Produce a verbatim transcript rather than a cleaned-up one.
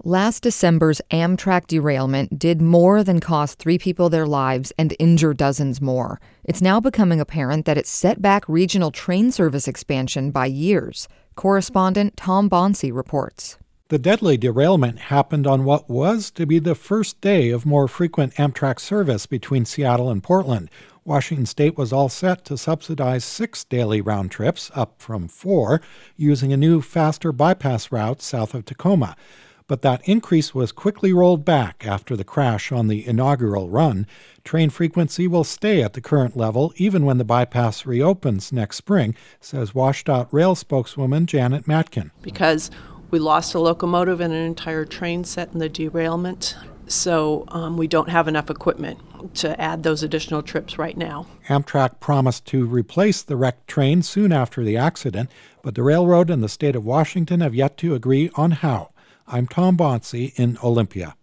Last December's Amtrak derailment did more than cost three people their lives and injure dozens more. It's now becoming apparent that it set back regional train service expansion by years. Correspondent Tom Bonsi reports. The deadly derailment happened on what was to be the first day of more frequent Amtrak service between Seattle and Portland. Washington State was all set to subsidize six daily round trips, up from four, using a new, faster bypass route south of Tacoma. But that increase was quickly rolled back after the crash on the inaugural run. Train frequency will stay at the current level even when the bypass reopens next spring, says WashDOT Rail spokeswoman Janet Matkin. Because we lost a locomotive and an entire train set in the derailment, so um, we don't have enough equipment to add those additional trips right now. Amtrak promised to replace the wrecked train soon after the accident, but the railroad and the state of Washington have yet to agree on how. I'm Tom Bonsi in Olympia.